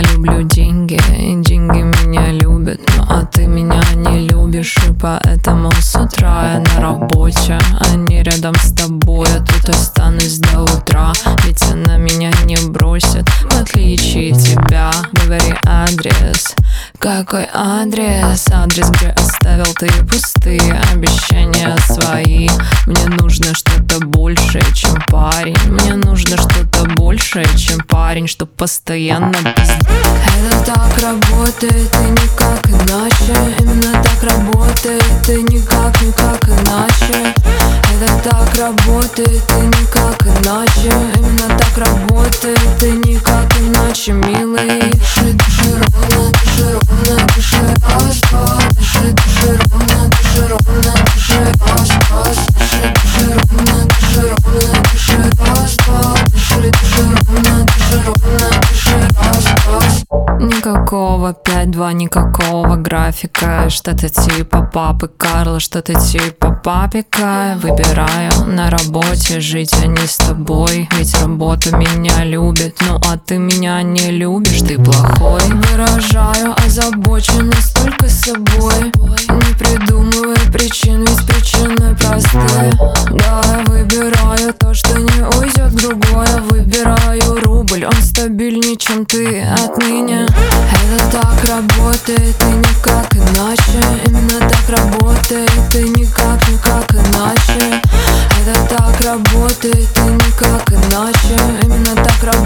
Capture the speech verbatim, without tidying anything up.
Я люблю деньги, и деньги меня любят. Ну а ты меня не любишь, и поэтому с утра я на работе, а не рядом с тобой. Я тут останусь до утра, ведь она меня не бросит, в отличие от тебя. Говори адрес. Какой адрес? Адрес, где оставил ты пустые обещания свои. Мне нужно что-то большее, чем парень. Мне нужно что-то большее, чем парень, чтоб постоянно пиздеть. Это так работает и никак иначе. Именно так работает и никак, никак иначе. Это так работает и никак иначе. Именно так работает и никак иначе, милый. Дыши, дыши ровно, дыши ровно, дыши раз-два. Дыши, дыши ровно, дыши ровно, дыши раз-раз. Дыши, дыши ровно, дыши ровно, дыши раз-два. Дыши, дыши ровно, дыши ровно, дыши раз-раз. Никакого пять-два, никакого графика. Что-то типа папы Карла, что-то типа папика. Выбираю на работе жить, а не с тобой. Ведь работа меня любит, ну а ты меня не любишь, ты плохой. Выражаю озабоченность только собой. Не придумывай причин, ведь причины простые. Да, я выбираю то, что не уйдет другое. Выбираю рубль, он стабильнее, чем ты отныне. Это так работает и никак иначе. Именно так работает и никак, никак иначе. Это так работает и никак иначе. Именно так работает.